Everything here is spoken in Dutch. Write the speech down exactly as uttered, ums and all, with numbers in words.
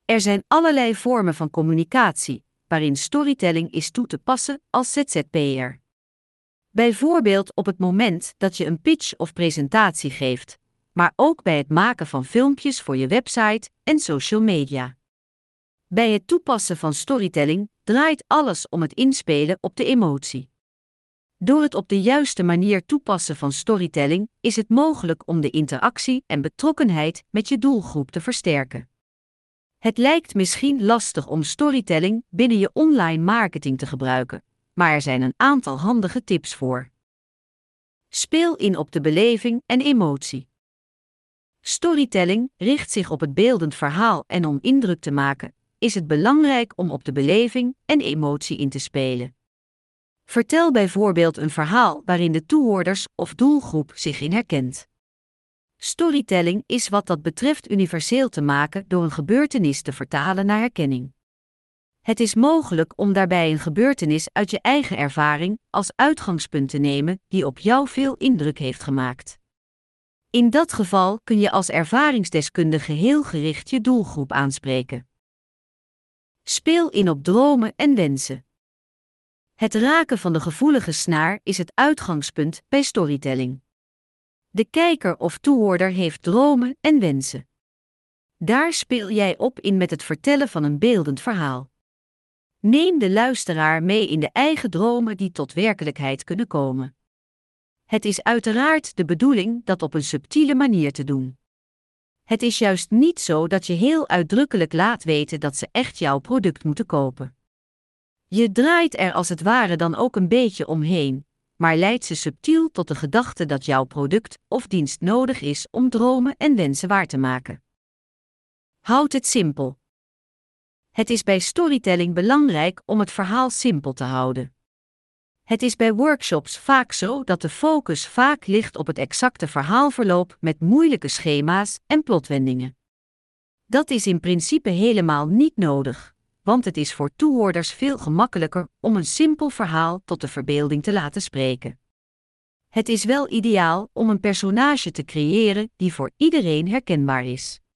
Er zijn allerlei vormen van communicatie, waarin storytelling is toe te passen als Z Z P'er. Bijvoorbeeld op het moment dat je een pitch of presentatie geeft, maar ook bij het maken van filmpjes voor je website en social media. Bij het toepassen van storytelling draait alles om het inspelen op de emotie. Door het op de juiste manier toepassen van storytelling is het mogelijk om de interactie en betrokkenheid met je doelgroep te versterken. Het lijkt misschien lastig om storytelling binnen je online marketing te gebruiken, maar er zijn een aantal handige tips voor. Speel in op de beleving en emotie. Storytelling richt zich op het beeldend verhaal en om indruk te maken, is het belangrijk om op de beleving en emotie in te spelen. Vertel bijvoorbeeld een verhaal waarin de toehoorders of doelgroep zich in herkent. Storytelling is wat dat betreft universeel te maken door een gebeurtenis te vertalen naar herkenning. Het is mogelijk om daarbij een gebeurtenis uit je eigen ervaring als uitgangspunt te nemen die op jou veel indruk heeft gemaakt. In dat geval kun je als ervaringsdeskundige heel gericht je doelgroep aanspreken. Speel in op dromen en wensen. Het raken van de gevoelige snaar is het uitgangspunt bij storytelling. De kijker of toehoorder heeft dromen en wensen. Daar speel jij op in met het vertellen van een beeldend verhaal. Neem de luisteraar mee in de eigen dromen die tot werkelijkheid kunnen komen. Het is uiteraard de bedoeling dat op een subtiele manier te doen. Het is juist niet zo dat je heel uitdrukkelijk laat weten dat ze echt jouw product moeten kopen. Je draait er als het ware dan ook een beetje omheen, maar leidt ze subtiel tot de gedachte dat jouw product of dienst nodig is om dromen en wensen waar te maken. Houd het simpel. Het is bij storytelling belangrijk om het verhaal simpel te houden. Het is bij workshops vaak zo dat de focus vaak ligt op het exacte verhaalverloop met moeilijke schema's en plotwendingen. Dat is in principe helemaal niet nodig, want het is voor toehoorders veel gemakkelijker om een simpel verhaal tot de verbeelding te laten spreken. Het is wel ideaal om een personage te creëren die voor iedereen herkenbaar is.